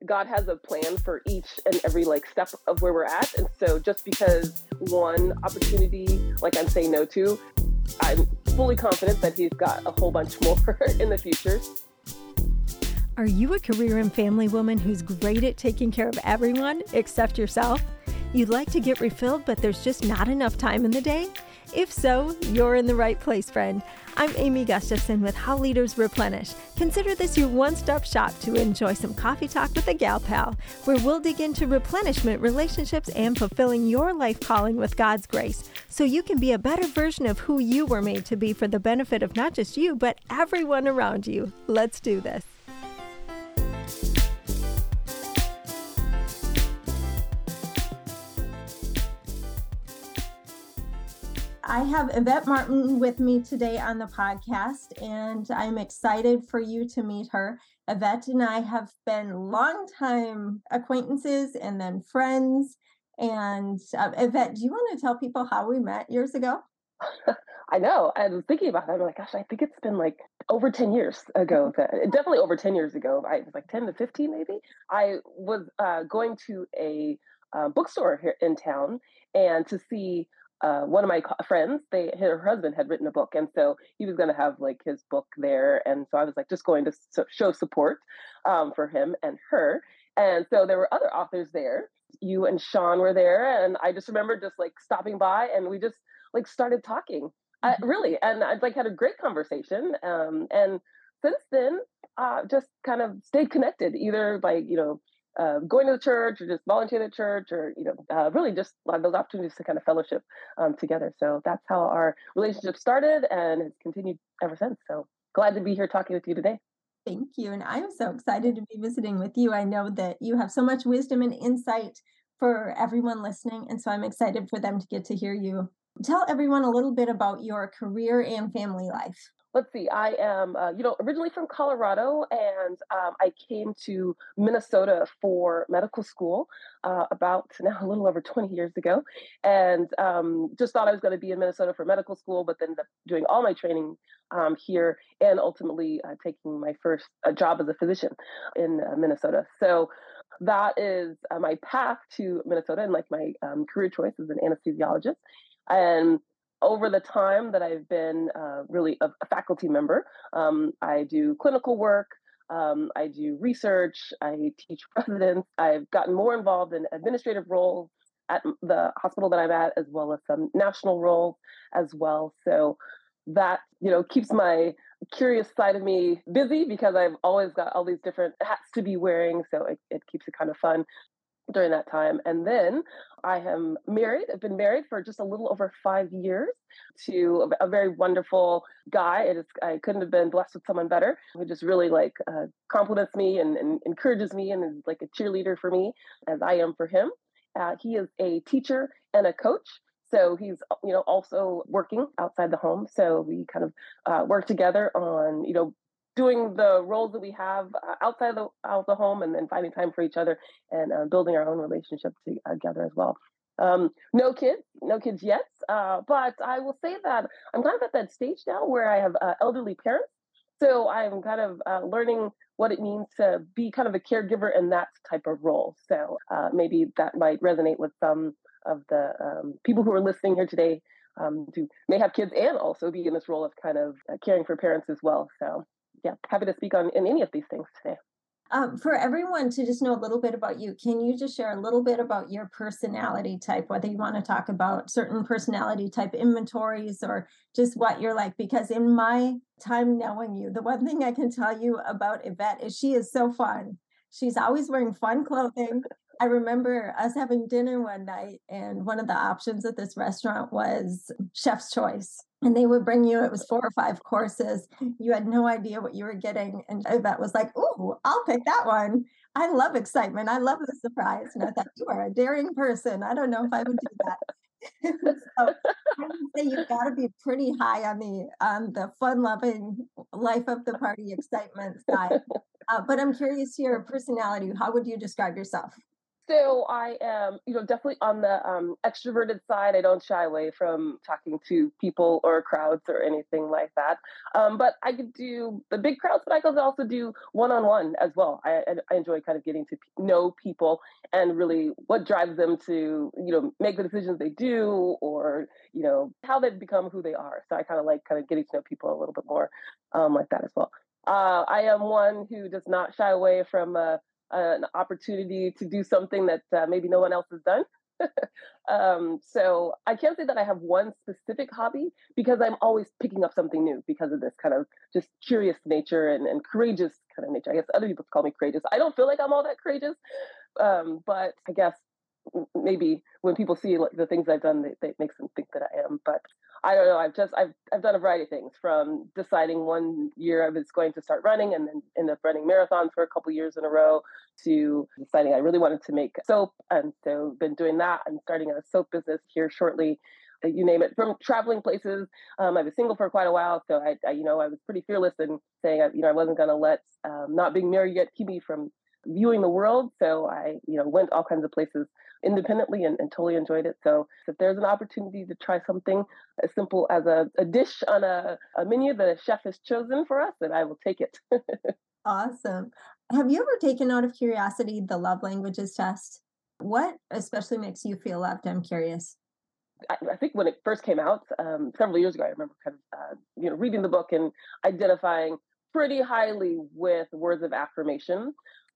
God has a plan for each and every step of where we're at. And so just because one opportunity, I'm saying no to, I'm fully confident that he's got a whole bunch more in the future. Are you a career and family woman who's great at taking care of everyone except yourself? You'd like to get refilled, but there's just not enough time in the day? If so, you're in the right place, friend. I'm Amy Gustafson with How Leaders Replenish. Consider this your one-stop shop to enjoy some coffee talk with a gal pal, where we'll dig into replenishment, relationships, and fulfilling your life calling with God's grace, so you can be a better version of who you were made to be for the benefit of not just you, but everyone around you. Let's do this. I have Yvette Martin with me today on the podcast, and I'm excited for you to meet her. Yvette and I have been longtime acquaintances and then friends. And Yvette, do you want to tell people how we met years ago? I know. I was thinking about that. I'm like, gosh, I think it's been over 10 years ago. Definitely over 10 years ago. I was 10 to 15 maybe. I was going to a bookstore here in town and to see one of my friends, her husband had written a book, and so he was going to have his book there, and so I was just going to show support for him and her, and so there were other authors there. You and Sean were there, and I just remember just stopping by, and we just started talking, really, and I had a great conversation, and since then, just kind of stayed connected, either going to the church or just volunteering at church or, really just those opportunities to kind of fellowship together. So that's how our relationship started and has continued ever since. So glad to be here talking with you today. Thank you. And I'm so excited to be visiting with you. I know that you have so much wisdom and insight for everyone listening. And so I'm excited for them to get to hear you. Tell everyone a little bit about your career and family life. Let's see, I am, originally from Colorado, and I came to Minnesota for medical school about now a little over 20 years ago, and just thought I was going to be in Minnesota for medical school, but then ended up doing all my training here and ultimately taking my first job as a physician in Minnesota. So that is my path to Minnesota and my career choice as an anesthesiologist. And over the time that I've been really a faculty member, I do clinical work, I do research, I teach residents. I've gotten more involved in administrative roles at the hospital that I'm at, as well as some national roles as well. So that, keeps my curious side of me busy because I've always got all these different hats to be wearing. So it keeps it kind of fun during that time. And then I am married. I've been married for just a little over 5 years to a very wonderful guy. I couldn't have been blessed with someone better who just really compliments me and encourages me and is a cheerleader for me as I am for him. He is a teacher and a coach. So he's, also working outside the home. So we kind of work together on, doing the roles that we have outside of the home, and then finding time for each other and building our own relationship together as well. No kids yet, but I will say that I'm kind of at that stage now where I have elderly parents. So I'm kind of learning what it means to be kind of a caregiver in that type of role. So maybe that might resonate with some of the people who are listening here today who may have kids and also be in this role of kind of caring for parents as well. So yeah, happy to speak on in any of these things today. For everyone to just know a little bit about you, can you just share a little bit about your personality type, whether you want to talk about certain personality type inventories or just what you're like? Because in my time knowing you, the one thing I can tell you about Yvette is she is so fun. She's always wearing fun clothing. I remember us having dinner one night, and one of the options at this restaurant was Chef's Choice. And they would bring you, it was 4 or 5 courses. You had no idea what you were getting. And Yvette was like, "Ooh, I'll pick that one." I love excitement. I love the surprise. And I thought, you are a daring person. I don't know if I would do that. So I would say you've got to be pretty high on the fun-loving life of the party excitement side. But I'm curious, your personality, how would you describe yourself? So I am, definitely on the extroverted side. I don't shy away from talking to people or crowds or anything like that. But I could do the big crowds, but I could also do one-on-one as well. I enjoy kind of getting to know people and really what drives them to, make the decisions they do, or how they've become who they are. So I kind of like kind of getting to know people a little bit more, like that as well. I am one who does not shy away from an opportunity to do something that maybe no one else has done. So I can't say that I have one specific hobby because I'm always picking up something new because of this kind of just curious nature and courageous kind of nature. I guess other people call me courageous. I don't feel like I'm all that courageous, but I guess maybe when people see like the things I've done, they makes them think that I am. But I don't know. I've done a variety of things, from deciding one year I was going to start running and then end up running marathons for a couple years in a row, to deciding I really wanted to make soap, and so been doing that and starting a soap business here shortly. You name it, from traveling places. I was single for quite a while, so I was pretty fearless in saying I wasn't going to let not being married yet keep me from viewing the world. So I went all kinds of places independently and totally enjoyed it. So if there's an opportunity to try something as simple as a dish on a menu that a chef has chosen for us, then I will take it. Awesome. Have you ever taken, out of curiosity, the love languages test? What especially makes you feel loved? I'm curious. I think when it first came out several years ago, I remember kind of reading the book and identifying pretty highly with words of affirmation,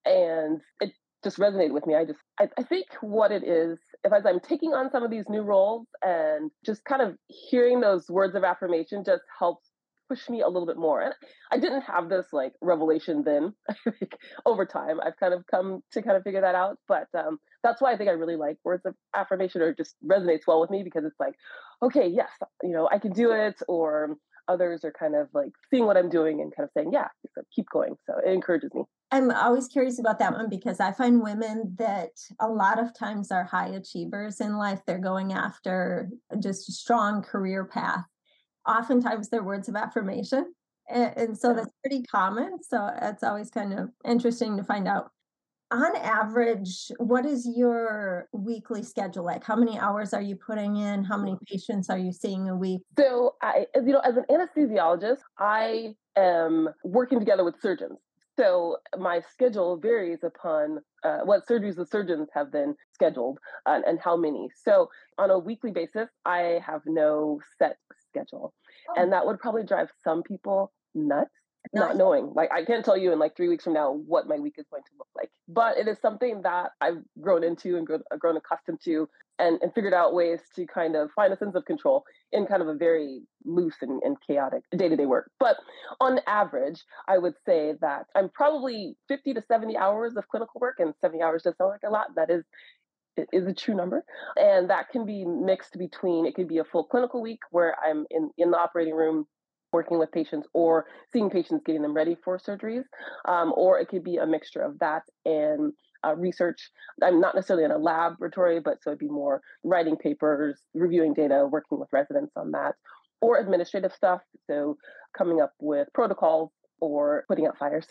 and it just resonated with me. I think what it is, if as I'm taking on some of these new roles and just kind of hearing those words of affirmation just helps push me a little bit more. And I didn't have this like revelation then. I think over time I've kind of come to kind of figure that out. But that's why I think I really like words of affirmation, or just resonates well with me, because it's like, okay, yes, I can do it, or others are kind of like seeing what I'm doing and kind of saying, yeah, so keep going. So it encourages me. I'm always curious about that one because I find women that a lot of times are high achievers in life. They're going after just a strong career path. Oftentimes they're words of affirmation. And so Yeah. that's pretty common. So it's always kind of interesting to find out. On average, what is your weekly schedule like? How many hours are you putting in? How many patients are you seeing a week? So as an anesthesiologist, I am working together with surgeons. So my schedule varies upon what surgeries the surgeons have been scheduled, and how many. So on a weekly basis, I have no set schedule, Oh, and that would probably drive some people nuts. not Not knowing, like, I can't tell you in like 3 weeks from now what my week is going to look like, but it is something that I've grown into and grown accustomed to, and figured out ways to kind of find a sense of control in kind of a very loose and chaotic day-to-day work. But on average, I would say that I'm probably 50 to 70 hours of clinical work, and 70 hours does sound like a lot. That is, it is a true number. And that can be mixed between, it could be a full clinical week where I'm in the operating room working with patients, or seeing patients, getting them ready for surgeries, or it could be a mixture of that and research. I'm not necessarily in a laboratory, but so it'd be more writing papers, reviewing data, working with residents on that, or administrative stuff. So coming up with protocols or putting out fires,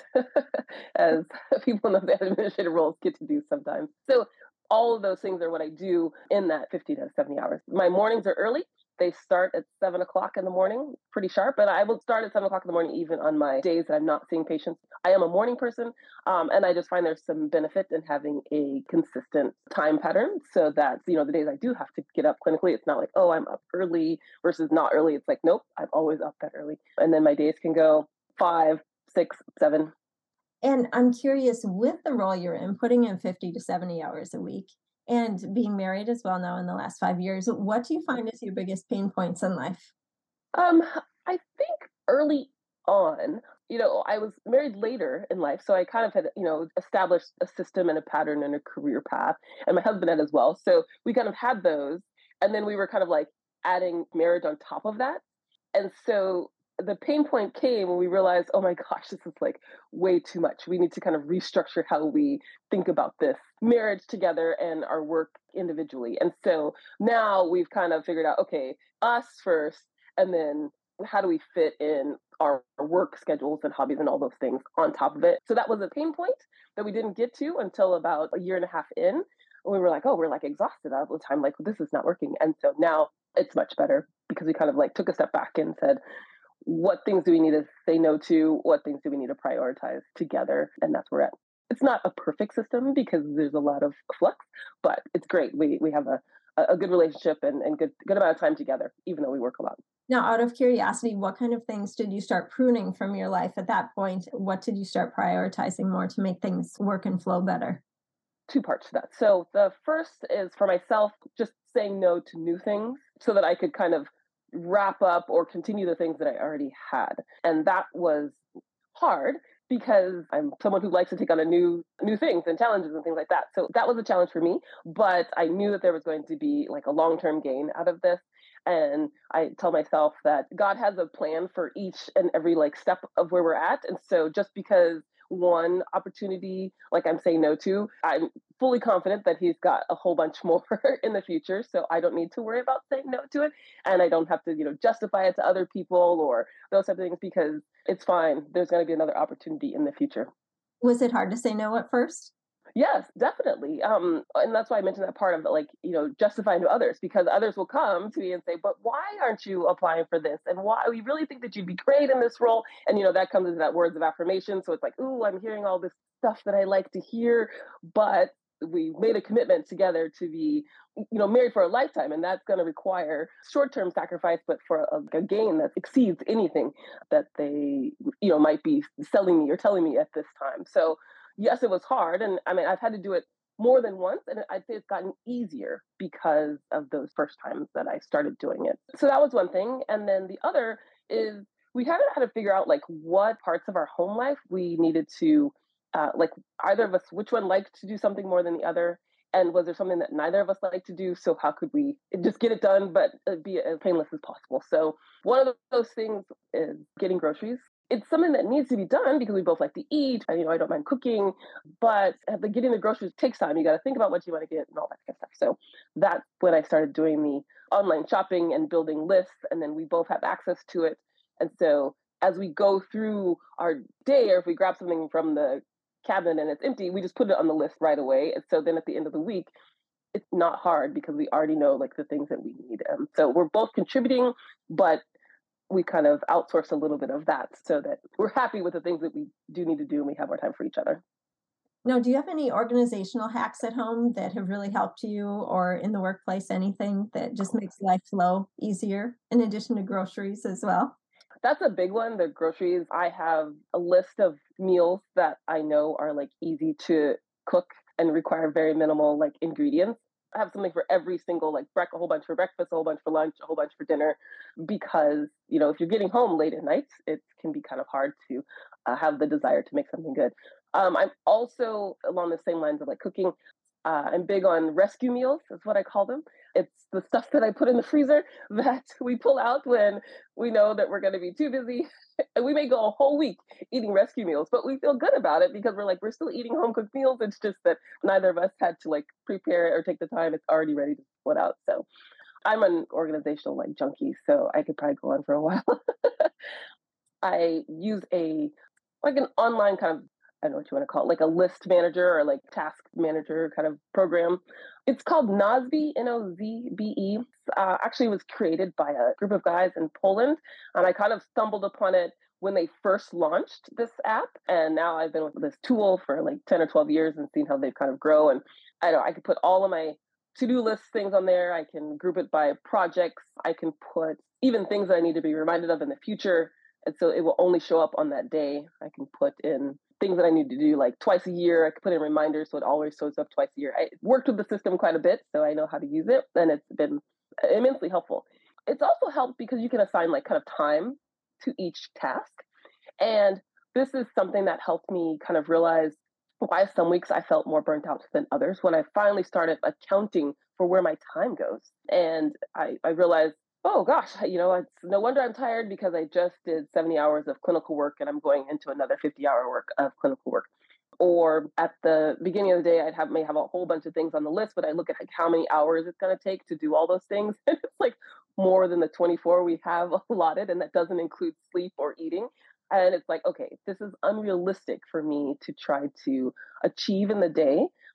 as people in the administrative roles get to do sometimes. So all of those things are what I do in that 50 to 70 hours. My mornings are early. They start at 7 o'clock in the morning, pretty sharp. And I will start at 7 o'clock in the morning, even on my days that I'm not seeing patients. I am a morning person, and I just find there's some benefit in having a consistent time pattern, so that the days I do have to get up clinically, it's not like, oh, I'm up early versus not early. It's like, nope, I'm always up that early, and then my days can go 5, 6, 7. And I'm curious, with the role you're in, putting in 50 to 70 hours a week and being married as well now in the last 5 years, what do you find is your biggest pain points in life? Um, I think early on, I was married later in life, so I kind of had, established a system and a pattern and a career path, and my husband had as well. So we kind of had those, and then we were kind of like adding marriage on top of that. And so the pain point came when we realized, oh my gosh, this is like way too much. We need to kind of restructure how we think about this marriage together and our work individually. And so now we've kind of figured out, okay, us first, and then how do we fit in our work schedules and hobbies and all those things on top of it. So that was a pain point that we didn't get to until about a year and a half in. we were like, oh, we're like exhausted all the time. Like, this is not working. And so now it's much better because we kind of like took a step back and said, what things do we need to say no to? What things do we need to prioritize together? And that's where we're at. It's not a perfect system because there's a lot of flux, but it's great. We have a good relationship and good amount of time together, even though we work a lot. Now, out of curiosity, what kind of things did you start pruning from your life at that point? What did you start prioritizing more to make things work and flow better? Two parts to that. So the first is for myself, just saying no to new things so that I could kind of wrap up or continue the things that I already had. And that was hard because I'm someone who likes to take on a new things and challenges and things like that. So that was a challenge for me, but I knew that there was going to be like a long-term gain out of this. And I tell myself that God has a plan for each and every like step of where we're at. And so just because one opportunity like I'm saying no to, I'm fully confident that he's got a whole bunch more in the future. So I don't need to worry about saying no to it. And I don't have to, justify it to other people or those type of things because it's fine. There's going to be another opportunity in the future. Was it hard to say no at first? Yes, definitely. And that's why I mentioned that part of like, justifying to others because others will come to me and say, but why aren't you applying for this? And why we really think that you'd be great in this role. And, that comes into that words of affirmation. So it's like, ooh, I'm hearing all this stuff that I like to hear, but we made a commitment together to be, married for a lifetime. And that's going to require short-term sacrifice, but for a gain that exceeds anything that they, might be selling me or telling me at this time. So yes, it was hard. And I mean, I've had to do it more than once. And I'd say it's gotten easier because of those first times that I started doing it. So that was one thing. And then the other is we haven't had to figure out like what parts of our home life we needed to, like either of us, which one liked to do something more than the other. And was there something that neither of us liked to do? So how could we just get it done, but be as painless as possible? So one of those things is getting groceries. It's something that needs to be done because we both like to eat. I don't mind cooking, but getting the groceries takes time. You got to think about what you want to get and all that kind of stuff. So that's when I started doing the online shopping and building lists, and then we both have access to it. And so as we go through our day, or if we grab something from the cabinet and it's empty, we just put it on the list right away. And so then at the end of the week, it's not hard because we already know like the things that we need. So we're both contributing, but we kind of outsource a little bit of that so that we're happy with the things that we do need to do and we have more time for each other. Now, do you have any organizational hacks at home that have really helped you or in the workplace, anything that just makes life flow easier in addition to groceries as well? That's a big one. The groceries, I have a list of meals that I know are like easy to cook and require very minimal like ingredients. I have something for every single like a whole bunch for breakfast, a whole bunch for lunch, a whole bunch for dinner, because if you're getting home late at night, it can be kind of hard to have the desire to make something good. I'm also along the same lines of like cooking. I'm big on rescue meals, is what I call them. It's the stuff that I put in the freezer that we pull out when we know that we're going to be too busy. And we may go a whole week eating rescue meals, but we feel good about it because we're still eating home cooked meals. It's just that neither of us had to like prepare it or take the time. It's already ready to put out. So I'm an organizational like junkie, so I could probably go on for a while. I use a like an online kind of, I don't know what you want to call it, like a list manager or like task manager kind of program. It's called Nozbe, Nozbe. Actually, was created by a group of guys in Poland, and I kind of stumbled upon it when they first launched this app. And now I've been with this tool for like 10 or 12 years and seen how they've kind of grow. And I know I could put all of my to-do list things on there. I can group it by projects. I can put even things that I need to be reminded of in the future. And so it will only show up on that day. I can put in things that I need to do like twice a year. I can put in reminders so it always shows up twice a year. I worked with the system quite a bit, so I know how to use it, and it's been immensely helpful. It's also helped because you can assign like kind of time to each task. And this is something that helped me kind of realize why some weeks I felt more burnt out than others when I finally started accounting for where my time goes. And I realized, oh gosh, it's no wonder I'm tired because I just did 70 hours of clinical work and I'm going into another 50-hour work of clinical work. Or at the beginning of the day, may have a whole bunch of things on the list, but I look at like how many hours it's going to take to do all those things. It's like more than the 24 we have allotted, and that doesn't include sleep or eating. And it's like, okay, this is unrealistic for me to try to achieve in the day.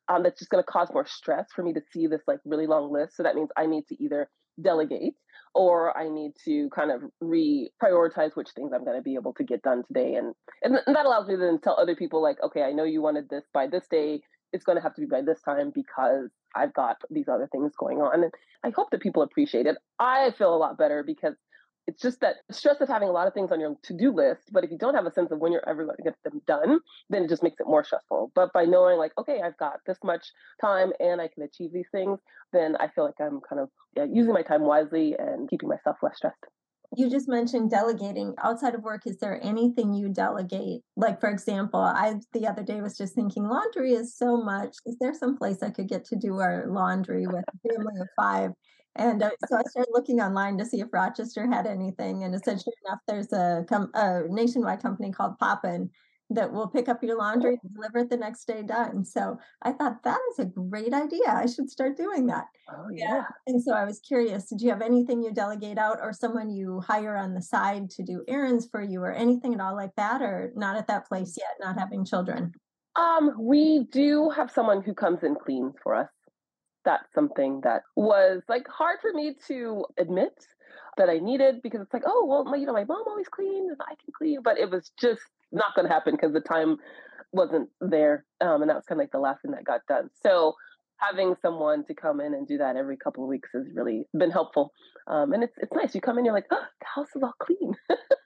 that's just going to cause more stress for me to see this like really long list. So that means I need to either delegate or I need to kind of reprioritize which things I'm going to be able to get done today. And that allows me to then tell other people like, okay, I know you wanted this by this day. It's going to have to be by this time because I've got these other things going on. And I hope that people appreciate it. I feel a lot better because it's just that stress of having a lot of things on your to-do list, but if you don't have a sense of when you're ever going to get them done, then it just makes it more stressful. But by knowing like, okay, I've got this much time and I can achieve these things, then I feel like I'm kind of using my time wisely and keeping myself less stressed. You just mentioned delegating. Outside of work, is there anything you delegate? Like, for example, I the other day was just thinking laundry is so much. Is there some place I could get to do our laundry with a family of five? And so I started looking online to see if Rochester had anything. And it said, sure enough, there's a nationwide company called Poppin that will pick up your laundry and deliver it the next day done. So I thought that is a great idea. I should start doing that. Oh yeah. And so I was curious, did you have anything you delegate out or someone you hire on the side to do errands for you or anything at all like that, or not at that place yet, not having children? We do have someone who comes and cleans for us. That's something that was like hard for me to admit that I needed because it's like, oh well, my mom always cleans and I can clean, but it was just not going to happen because the time wasn't there, and that was kind of like the last thing that got done. So having someone to come in and do that every couple of weeks has really been helpful, and it's nice. You come in, you're like, oh, the house is all clean,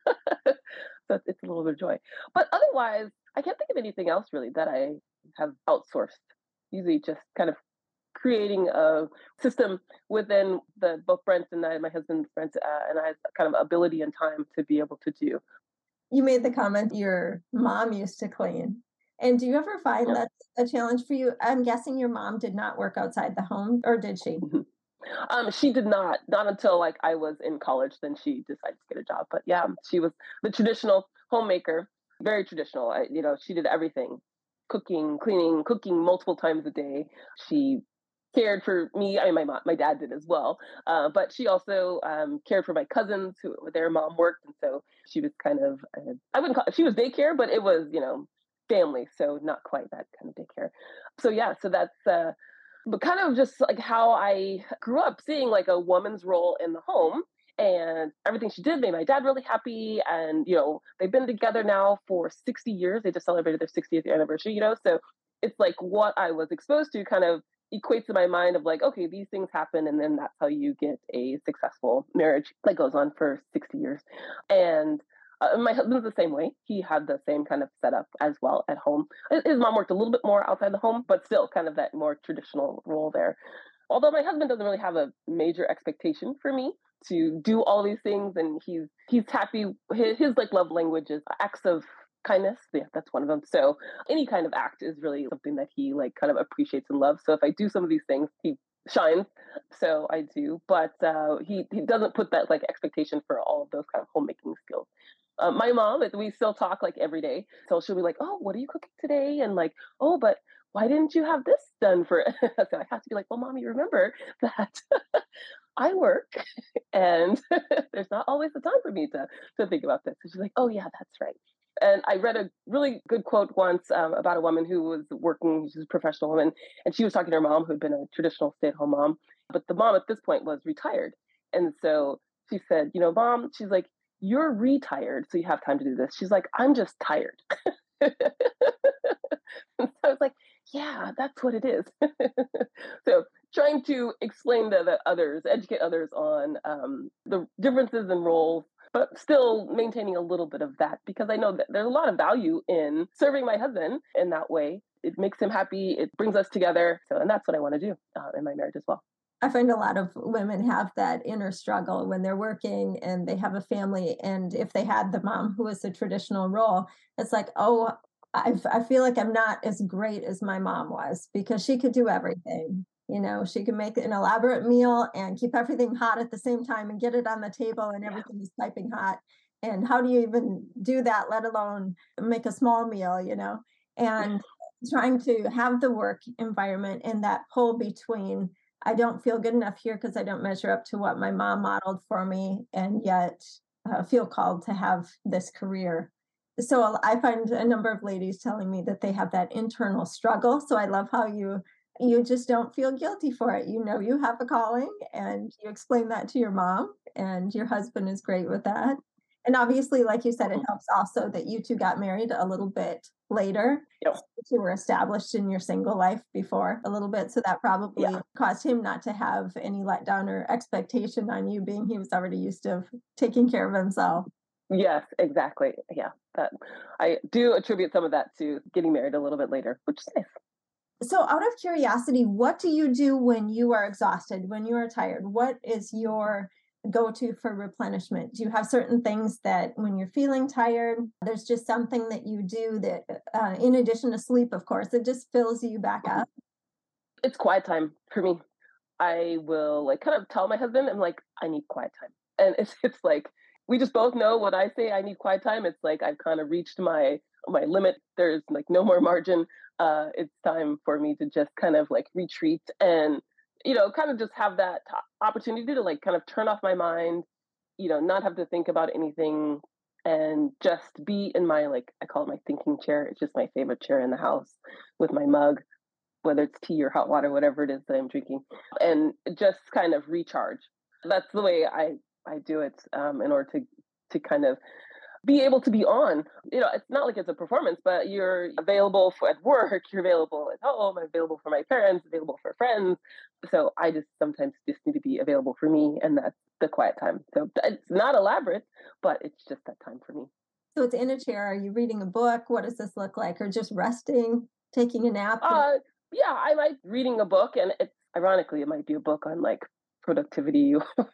so it's a little bit of joy. But otherwise, I can't think of anything else really that I have outsourced. Usually, just kind of creating a system within the both Brent and I, my husband Brent, and I, kind of ability and time to be able to do. You made the comment your mom used to clean. And do you ever find Yep. that's a challenge for you? I'm guessing your mom did not work outside the home, or did she? Mhm. She did not until like I was in college. Then she decided to get a job. But yeah, she was the traditional homemaker, very traditional. She did everything, cooking, cleaning, cooking multiple times a day. She cared for me. I mean, my dad did as well. But she also cared for my cousins who their mom worked, and so she was kind of I wouldn't call she was daycare, but it was family, so not quite that kind of daycare. So yeah, so that's but kind of just like how I grew up seeing like a woman's role in the home and everything she did made my dad really happy. And, they've been together now for 60 years. They just celebrated their 60th anniversary. So it's like what I was exposed to kind of equates in my mind of like, okay, these things happen. And then that's how you get a successful marriage that goes on for 60 years. And my husband's the same way. He had the same kind of setup as well at home. His mom worked a little bit more outside the home, but still kind of that more traditional role there. Although my husband doesn't really have a major expectation for me to do all these things, and he's happy. His like love language is acts of kindness. Yeah, that's one of them. So any kind of act is really something that he like kind of appreciates and loves. So if I do some of these things, he shines. So I do, but he doesn't put that like expectation for all of those kind of homemaking skills. My mom, we still talk like every day. So she'll be like, "Oh, what are you cooking today?" And like, "Oh, but why didn't you have this done for?" So I have to be like, "Well, mom, you remember that I work, and there's not always the time for me to think about this." And she's like, "Oh, yeah, that's right." And I read a really good quote once about a woman who was working. She's a professional woman, and she was talking to her mom, who had been a traditional stay-at-home mom, but the mom at this point was retired, and so she said, "Mom," she's like, "you're retired, so you have time to do this." She's like, "I'm just tired." And so I was like, yeah, that's what it is. So trying to explain to the others, educate others on the differences in roles, but still maintaining a little bit of that because I know that there's a lot of value in serving my husband in that way. It makes him happy. It brings us together. So, and that's what I want to do in my marriage as well. I find a lot of women have that inner struggle when they're working and they have a family. And if they had the mom who was the traditional role, it's like, oh, I feel like I'm not as great as my mom was because she could do everything. She could make an elaborate meal and keep everything hot at the same time and get it on the table and Yeah. everything is piping hot. And how do you even do that, let alone make a small meal? And trying to have the work environment and that pull between I don't feel good enough here because I don't measure up to what my mom modeled for me, and yet feel called to have this career. So I find a number of ladies telling me that they have that internal struggle. So I love how you just don't feel guilty for it. You know you have a calling and you explain that to your mom, and your husband is great with that. And obviously, like you said, it Mhm. helps also that you two got married a little bit later. Yep. You were established in your single life before a little bit. So that probably Yeah. caused him not to have any letdown or expectation on you, being he was already used to taking care of himself. Yes, exactly. Yeah. That I do attribute some of that to getting married a little bit later, which is nice. So, out of curiosity, what do you do when you are exhausted, when you are tired? What is your go to for replenishment? Do you have certain things that when you're feeling tired, there's just something that you do that, in addition to sleep, of course, it just fills you back Mhm. up? It's quiet time for me. I will like kind of tell my husband, I'm like, I need quiet time. And it's like we just both know when I say I need quiet time, it's like I've kind of reached my limit. There's like no more margin. It's time for me to just kind of like retreat and kind of just have that opportunity to like kind of turn off my mind, not have to think about anything and just be in my like I call it my thinking chair. It's just my favorite chair in the house with my mug, whether it's tea or hot water, whatever it is that I'm drinking, and just kind of recharge. That's the way I do it in order to kind of be able to be on. It's not like it's a performance, but you're available for at work, you're available at home, available for my parents, available for friends. So I just sometimes just need to be available for me, and that's the quiet time. So it's not elaborate, but it's just that time for me. So, it's in a chair. Are you reading a book? What does this look like? Or just resting, taking a nap? Uh, yeah, I like reading a book, and it's ironically it might be a book on like productivity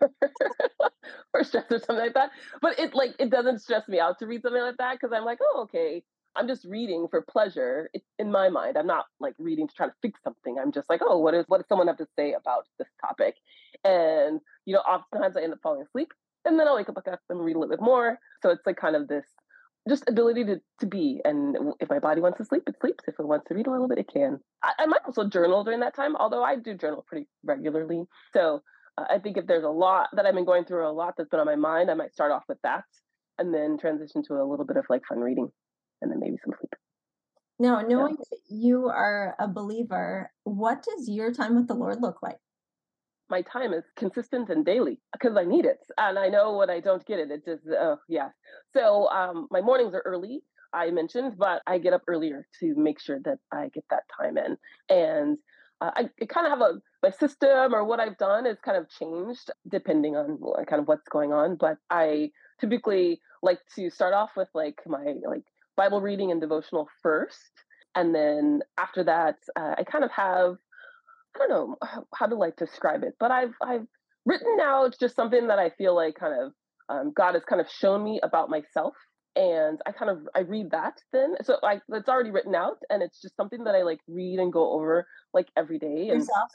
or stress or something like that. But it doesn't stress me out to read something like that because I'm like, oh, okay. I'm just reading for pleasure. It's in my mind. I'm not like reading to try to fix something. I'm just like, oh, what does someone have to say about this topic? And oftentimes I end up falling asleep, and then I'll wake up and read a little bit more. So it's like kind of this just ability to be. And if my body wants to sleep, it sleeps. If it wants to read a little bit, it can. I might also journal during that time, although I do journal pretty regularly. So I think if there's a lot that I've been going through, a lot that's been on my mind, I might start off with that and then transition to a little bit of like fun reading and then maybe some sleep. Now, Yeah. knowing that you are a believer, what does your time with the Lord look like? My time is consistent and daily because I need it. And I know when I don't get it, it just, yeah. So my mornings are early, I mentioned, but I get up earlier to make sure that I get that time in. And I kind of have my system or what I've done is kind of changed depending on kind of what's going on. But I typically like to start off with like my like Bible reading and devotional first. And then after that, I kind of have I don't know how to like describe it, but I've written out just something that I feel like kind of God has kind of shown me about myself, and I read that then. So it's already written out, and it's just something that I like read and go over like every day, and Yourself?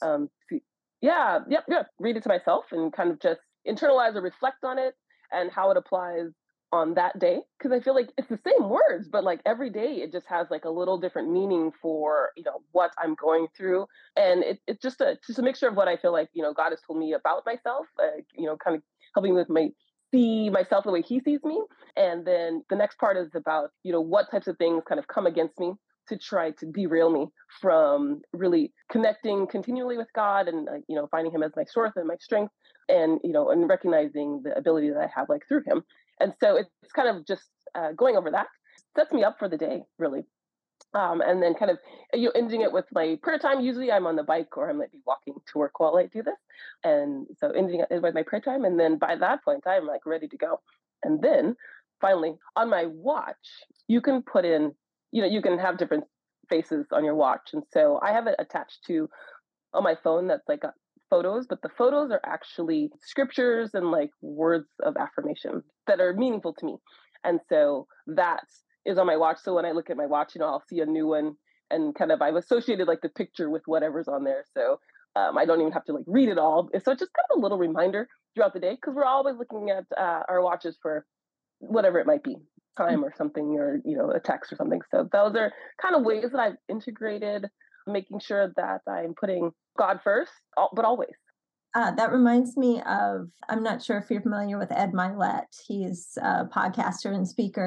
yeah, yep, read it to myself and kind of just internalize or reflect on it and how it applies on that day because I feel like it's the same words, but like every day it just has like a little different meaning for what I'm going through, and it's just a mixture of what I feel like God has told me about myself, kind of helping with my see myself the way He sees me, and then the next part is about what types of things kind of come against me to try to derail me from really connecting continually with God and finding Him as my source and my strength, and and recognizing the ability that I have like through Him. And so it's kind of just going over that sets me up for the day, really. And then kind of ending it with my prayer time. Usually I'm on the bike or I might be walking to work while I do this. And so ending it with my prayer time. And then by that point, I'm like ready to go. And then finally on my watch, you can put in, you can have different faces on your watch. And so I have it attached to on my phone that's like got photos, but the photos are actually scriptures and like words of affirmation that are meaningful to me. And so that is on my watch. So when I look at my watch, I'll see a new one and kind of I've associated like the picture with whatever's on there. So I don't even have to like read it all. So it's just kind of a little reminder throughout the day because we're always looking at our watches for whatever it might be, time or something, or a text or something. So those are kind of ways that I've integrated making sure that I'm putting God first, but always. That reminds me of, I'm not sure if you're familiar with Ed Milet. He's a podcaster and speaker.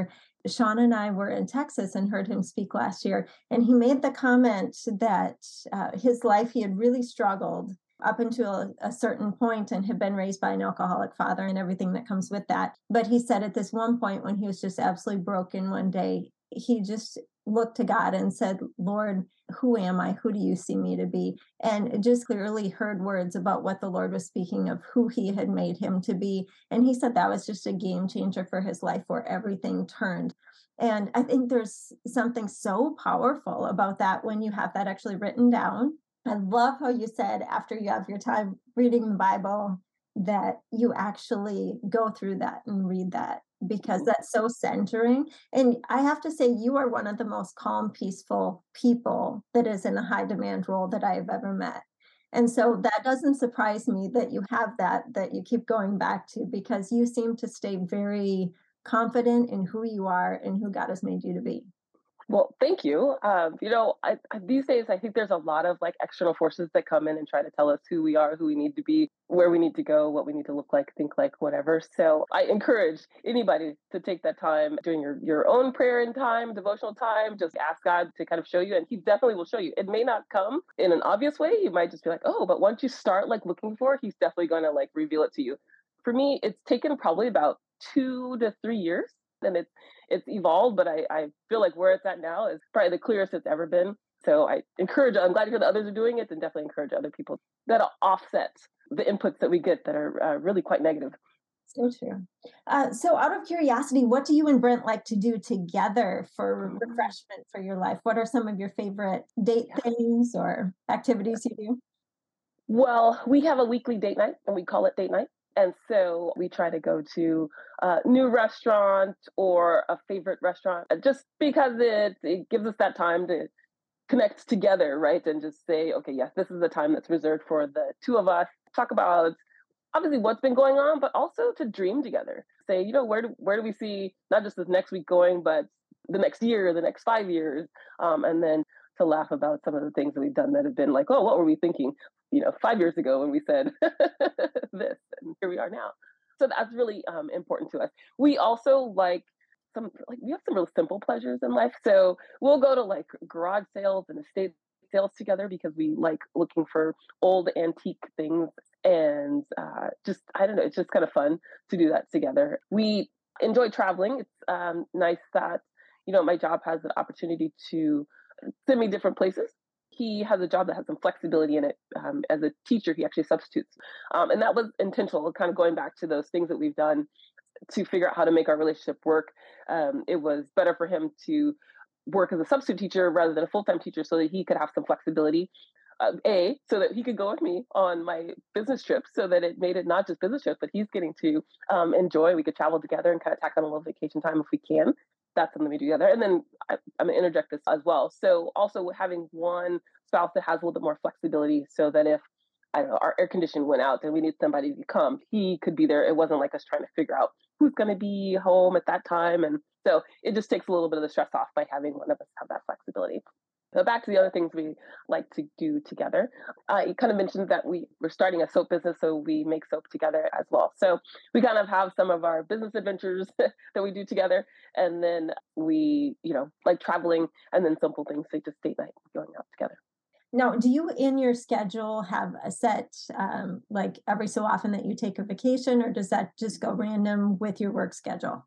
Sean and I were in Texas and heard him speak last year, and he made the comment that his life, he had really struggled up until a certain point and had been raised by an alcoholic father and everything that comes with that. But he said at this one point when he was just absolutely broken one day, he just looked to God and said, Lord, who am I? Who do you see me to be? And just clearly heard words about what the Lord was speaking of who he had made him to be. And he said that was just a game changer for his life where everything turned. And I think there's something so powerful about that when you have that actually written down. I love how you said after you have your time reading the Bible that you actually go through that and read that because that's so centering. And I have to say, you are one of the most calm, peaceful people that is in a high demand role that I have ever met. And so that doesn't surprise me that you have that you keep going back to because you seem to stay very confident in who you are and who God has made you to be. Well, thank you. These days, I think there's a lot of like external forces that come in and try to tell us who we are, who we need to be, where we need to go, what we need to look like, think like, whatever. So I encourage anybody to take that time during your own prayer and time, devotional time. Just ask God to kind of show you, and He definitely will show you. It may not come in an obvious way. You might just be like, oh, but once you start like looking for it, He's definitely going to like reveal it to you. For me, it's taken probably about 2 to 3 years, and it's evolved, but I feel like where it's at now is probably the clearest it's ever been. So I'm glad to hear that others are doing it, and definitely encourage other people that offset the inputs that we get that are really quite negative. So true. So, out of curiosity, what do you and Brent like to do together for Mm, refreshment for your life? What are some of your favorite date yeah. things or activities you do? Well, we have a weekly date night, and we call it date night. And so we try to go to a new restaurant or a favorite restaurant, just because it gives us that time to connect together, right? And just say, okay, yes, this is the time that's reserved for the two of us. Talk about obviously what's been going on, but also to dream together. Say, where do we see not just this next week going, but the next year, the next 5 years, and then to laugh about some of the things that we've done that have been like, oh, what were we thinking? 5 years ago when we said this, and here we are now. So that's really important to us. We also we have some real simple pleasures in life. So we'll go to like garage sales and estate sales together because we like looking for old antique things, and just I don't know, it's just kind of fun to do that together. We enjoy traveling. It's nice that my job has the opportunity to send me different places. He has a job that has some flexibility in it. As a teacher, he actually substitutes, and that was intentional. Kind of going back to those things that we've done to figure out how to make our relationship work. It was better for him to work as a substitute teacher rather than a full time teacher so that he could have some flexibility. So that he could go with me on my business trips, so that it made it not just business trips, but he's getting to enjoy. We could travel together and kind of tack on a little vacation time if we can. That's something we do together. And then I'm going to interject this as well. So also having one spouse that has a little bit more flexibility, so that if I don't know, our air conditioning went out and we need somebody to come, he could be there. It wasn't like us trying to figure out who's going to be home at that time. And so it just takes a little bit of the stress off by having one of us have that flexibility. So back to the other things we like to do together. I kind of mentioned that we're starting a soap business, so we make soap together as well. So we kind of have some of our business adventures that we do together, and then we, like traveling, and then simple things like just date night, going out together. Now, do you in your schedule have a set, like every so often that you take a vacation, or does that just go random with your work schedule?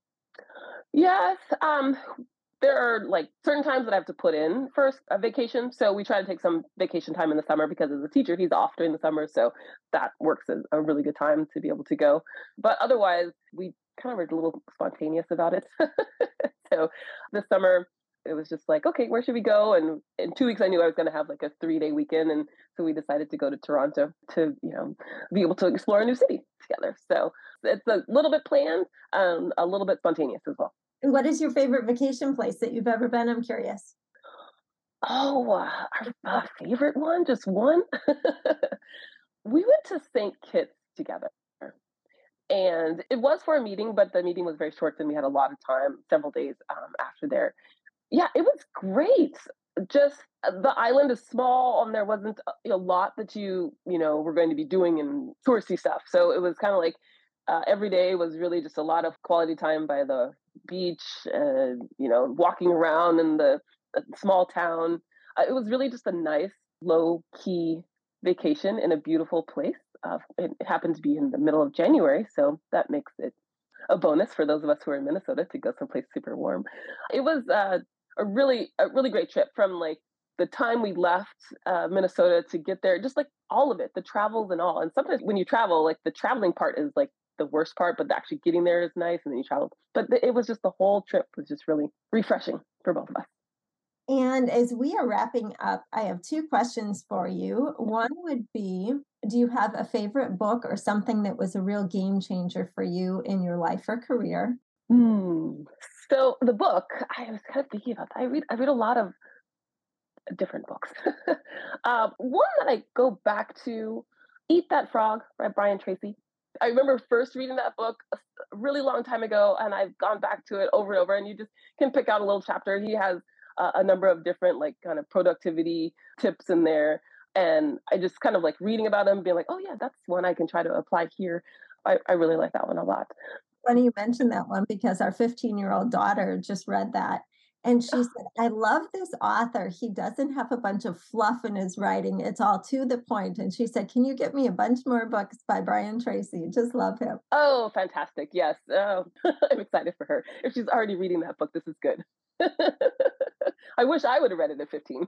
Yes, there are like certain times that I have to put in for a vacation. So we try to take some vacation time in the summer because as a teacher, he's off during the summer. So that works as a really good time to be able to go. But otherwise, we kind of were a little spontaneous about it. So this summer, it was just like, okay, where should we go? And in 2 weeks, I knew I was going to have like a 3-day weekend. And so we decided to go to Toronto to, be able to explore a new city together. So it's a little bit planned, a little bit spontaneous as well. And what is your favorite vacation place that you've ever been? I'm curious. Oh, our favorite one, just one? We went to St. Kitts together, and it was for a meeting, but the meeting was very short, and we had a lot of time, several days, after there. Yeah, it was great. Just the island is small, and there wasn't a lot that were going to be doing in touristy stuff, so it was kinda like Every day was really just a lot of quality time by the beach, walking around in the small town. It was really just a nice, low key vacation in a beautiful place. It happened to be in the middle of January, so that makes it a bonus for those of us who are in Minnesota to go someplace super warm. It was a really great trip from like the time we left Minnesota to get there, just like all of it, the travels and all. And sometimes when you travel, like the traveling part is like the worst part, but actually getting there is nice, and then you travel. But it was just the whole trip was just really refreshing for both of us. And as we are wrapping up, I have two questions for you. One would be, do you have a favorite book or something that was a real game changer for you in your life or career? Hmm. So the book, I was kind of thinking about that. I read a lot of different books. One that I go back to, Eat That Frog by Brian Tracy. I remember first reading that book a really long time ago, and I've gone back to it over and over. And you just can pick out a little chapter. He has a number of different, like, kind of productivity tips in there. And I just kind of like reading about them, being like, oh, yeah, that's one I can try to apply here. I really like that one a lot. Funny you mentioned that one because our 15-year-old daughter just read that. And she said, I love this author. He doesn't have a bunch of fluff in his writing. It's all to the point. And she said, can you get me a bunch more books by Brian Tracy? Just love him. Oh, fantastic. Yes. Oh, I'm excited for her. If she's already reading that book, this is good. I wish I would have read it at 15.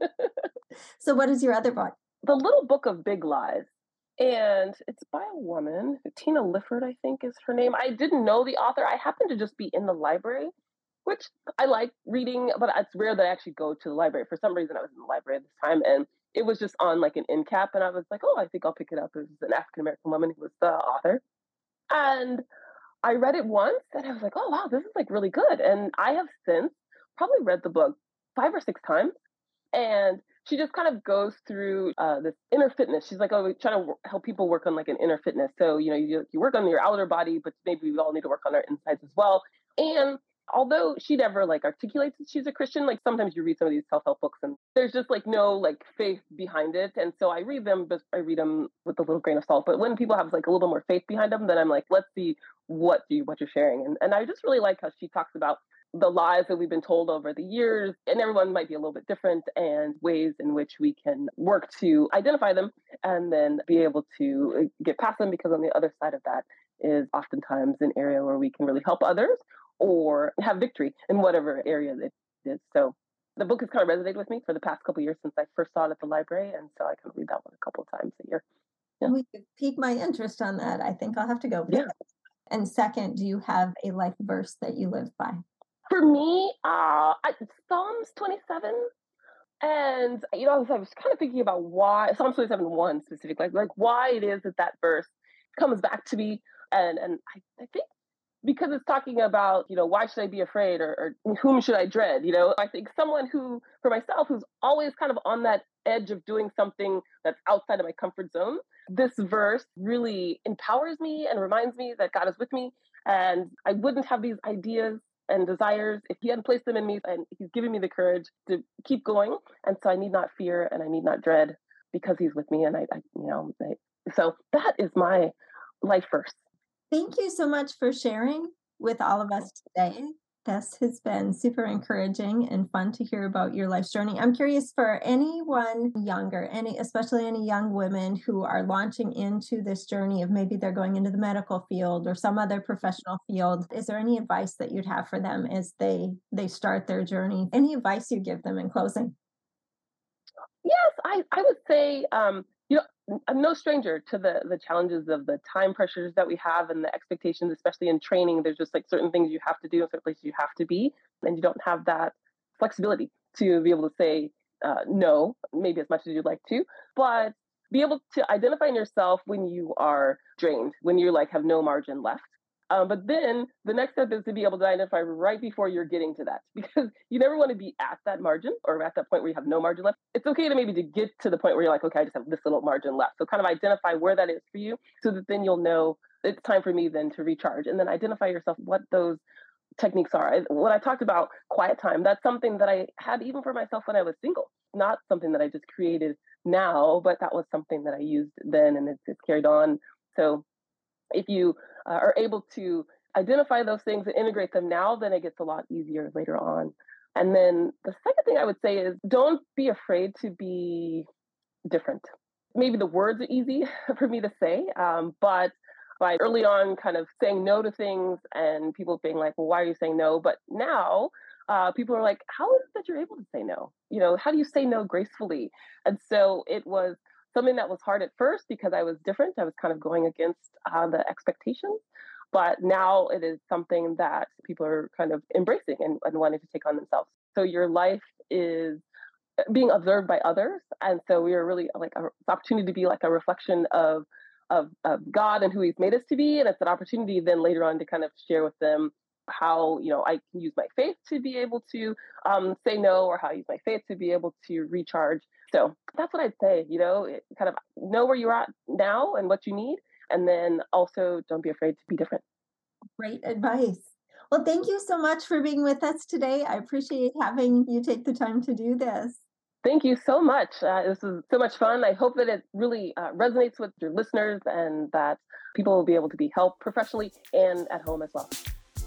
So, what is your other book? The Little Book of Big Lies. And it's by a woman, Tina Lifford, I think is her name. I didn't know the author. I happened to just be in the library, which I like reading, but it's rare that I actually go to the library. For some reason, I was in the library at this time, and it was just on like an end cap, and I was like, oh, I think I'll pick it up. It was an African American woman who was the author. And I read it once and I was like, oh, wow, this is like really good. And I have since probably read the book 5 or 6 times. And she just kind of goes through this inner fitness. She's like, oh, we try to help people work on like an inner fitness. So, you work on your outer body, but maybe we all need to work on our insides as well. And although she never like articulates that she's a Christian, like sometimes you read some of these self-help books and there's just like no like faith behind it. And so I read them, but I read them with a little grain of salt. But when people have like a little bit more faith behind them, then I'm like, let's see what you're sharing. And I just really like how she talks about the lies that we've been told over the years, and everyone might be a little bit different, and ways in which we can work to identify them and then be able to get past them, because on the other side of that is oftentimes an area where we can really help others or have victory in whatever area it is. So the book has kind of resonated with me for the past couple of years since I first saw it at the library, and so I can read that one a couple of times a year. Yeah. We could pique my interest on that. I think I'll have to go pick Yeah. it. And second, do you have a life verse that you live by? For me, Psalms 27. And I was kind of thinking about why Psalm 27:1 specifically, like why it is that that verse comes back to me, and I think because it's talking about, why should I be afraid, or whom should I dread? I think someone who, for myself, who's always kind of on that edge of doing something that's outside of my comfort zone, this verse really empowers me and reminds me that God is with me, and I wouldn't have these ideas and desires if he hadn't placed them in me, and he's given me the courage to keep going. And so I need not fear and I need not dread, because he's with me. And so that is my life verse. Thank you so much for sharing with all of us today. This has been super encouraging and fun to hear about your life's journey. I'm curious for anyone younger, especially any young women who are launching into this journey of maybe they're going into the medical field or some other professional field. Is there any advice that you'd have for them as they start their journey? Any advice you give them in closing? Yes, I would say, I'm no stranger to the challenges of the time pressures that we have and the expectations, especially in training. There's just like certain things you have to do and certain places you have to be, and you don't have that flexibility to be able to say no, maybe as much as you'd like to, but be able to identify in yourself when you are drained, when you like have no margin left. But then the next step is to be able to identify right before you're getting to that, because you never want to be at that margin or at that point where you have no margin left. It's okay to maybe to get to the point where you're like, okay, I just have this little margin left. So kind of identify where that is for you, so that then you'll know it's time for me then to recharge, and then identify yourself what those techniques are. When I talked about quiet time, that's something that I had even for myself when I was single, not something that I just created now, but that was something that I used then, and it's carried on. So If you are able to identify those things and integrate them now, then it gets a lot easier later on. And then the second thing I would say is don't be afraid to be different. Maybe the words are easy for me to say, but by early on kind of saying no to things and people being like, well, why are you saying no? But now people are like, how is it that you're able to say no? How do you say no gracefully? And so it was something that was hard at first because I was different. I was kind of going against the expectations. But now it is something that people are kind of embracing and wanting to take on themselves. So your life is being observed by others, and so we are really like an opportunity to be like a reflection of God and who He's made us to be, and it's an opportunity then later on to kind of share with them how I can use my faith to be able to say no, or how I use my faith to be able to recharge. So that's what I'd say. Kind of know where you're at now and what you need, and then also don't be afraid to be different. Great advice. Well, thank you so much for being with us today. I appreciate having you take the time to do this. Thank you so much. This was so much fun. I hope that it really resonates with your listeners and that people will be able to be helped professionally and at home as well.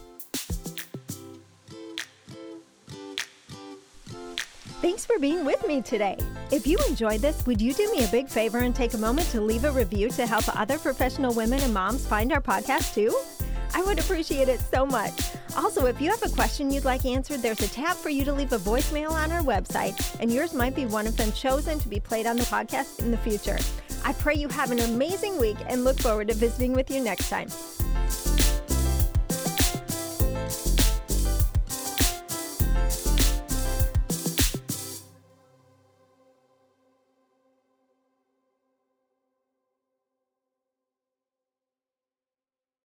Thanks for being with me today. If you enjoyed this, would you do me a big favor and take a moment to leave a review to help other professional women and moms find our podcast too? I would appreciate it so much. Also, if you have a question you'd like answered, there's a tab for you to leave a voicemail on our website, and yours might be one of them chosen to be played on the podcast in the future. I pray you have an amazing week and look forward to visiting with you next time.